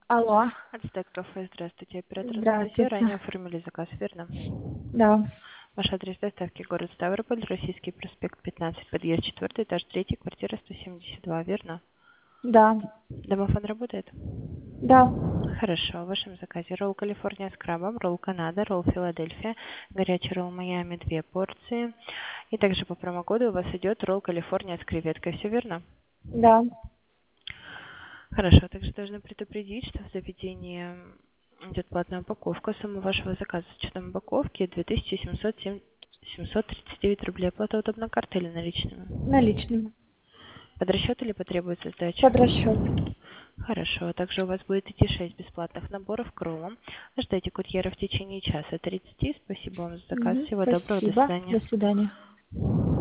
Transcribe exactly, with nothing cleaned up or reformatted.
Алло. Ацтек кафе, здравствуйте. Оператор Анастасия, Здравствуйте. ранее оформили заказ, верно? Да. Ваш адрес доставки город Ставрополь, Российский проспект пятнадцать, подъезд четвертый, этаж третий, квартира сто семьдесят два, верно? Да. Домофон работает? Да. Хорошо. В вашем заказе ролл Калифорния с крабом, ролл Канада, ролл Филадельфия, горячий ролл Майами, две порции. И также по промокоду у вас идет ролл Калифорния с креветкой, все верно? Да. Хорошо, также должны предупредить, что в заведении идет платная упаковка. Сумма вашего заказа с учетом упаковки две тысячи семьсот тридцать девять рублей. Оплата удобна картой или наличными? Наличными. Под расчет или потребуется сдача? Под расчет. Хорошо. Также у вас будет идти шесть бесплатных наборов к роллам. Ждайте курьера в течение часа тридцати. Спасибо вам за заказ. Мгм. Всего доброго. До Спасибо. До свидания. свидания.